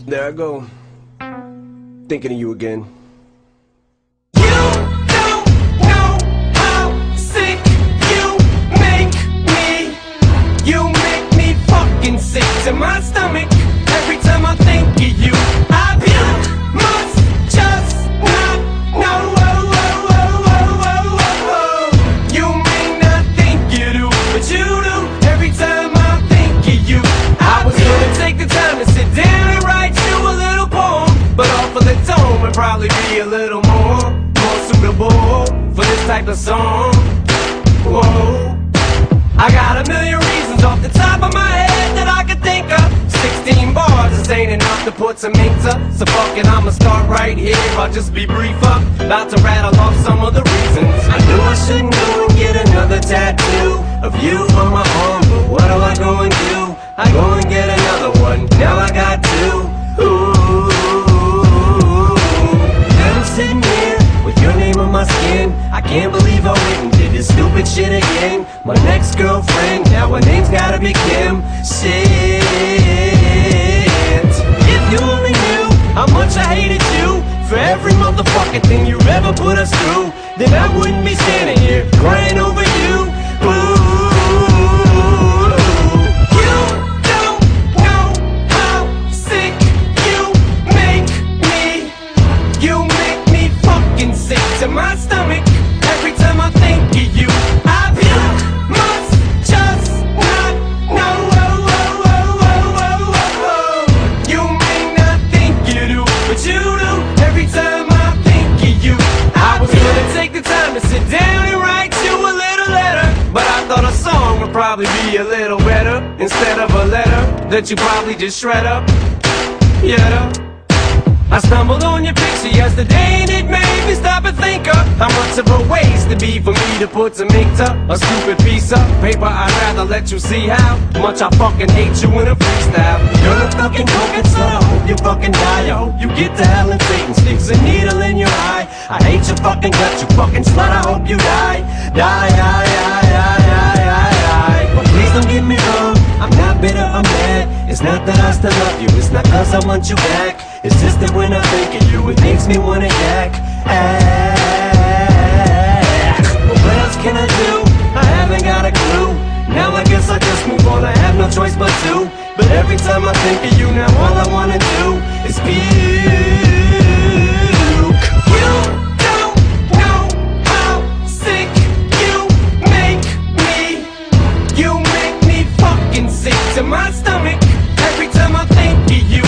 There I go, thinking of you again. You don't know how sick you make me. You make me fucking sick to my stomach every time I think of you. You must just not know. You may not think you do, but you do every time I think of you. I was gonna take the time to sit down and write you a little poem, but off of the tone would probably be a little more suitable for this type of song. Whoa, I got a million reasons off the top of my head that I could think of. 16 bars, this ain't enough to put some ink to. So fuck it, I'ma start right here. I'll just be brief up, about to rattle off some of the reasons. I knew I shouldn't go and get another tattoo of you on my arm, but what do I go and do? I go and get another one, now I got two. Ooh. Now I'm sitting here with your name on my skin. I can't believe I went and did this stupid shit again. My next girlfriend, now her name's gotta be Kim. Shit. If you only knew how much I hated you for every motherfucking thing you ever put us through, then I wouldn't be standing here crying over you. Ooh. You don't know how sick you make me. You make me fucking sick to my stomach every time I think of you. You must just not know. You may not think you do, but you do every time I think of you. I was gonna take the time to sit down and write you a little letter, but I thought a song would probably be a little better instead of a letter that you probably just shred up. Yeah. I stumbled on your picture yesterday and it made me stop and think of how much of a waste it'd be for me to put some ink to a stupid piece of paper. I'd rather let you see how much I fucking hate you in a freestyle. You're a fucking coconut, so I hope you fucking die. I hope you get to hell and Satan sticks a needle in your eye. I hate your fucking guts, you fucking slut, I hope you die. But please don't get me wrong, I'm not bitter, I'm mad. It's not that I still love you, it's not cause I want you back. It's just that when I think of you, it makes me wanna yak. What else can I do? I haven't got a clue. Now I guess I just move on, I have no choice but to. But every time I think of you, now all I wanna do is puke. You don't know how sick you make me. You make me fucking sick to my stomach every time I think of you.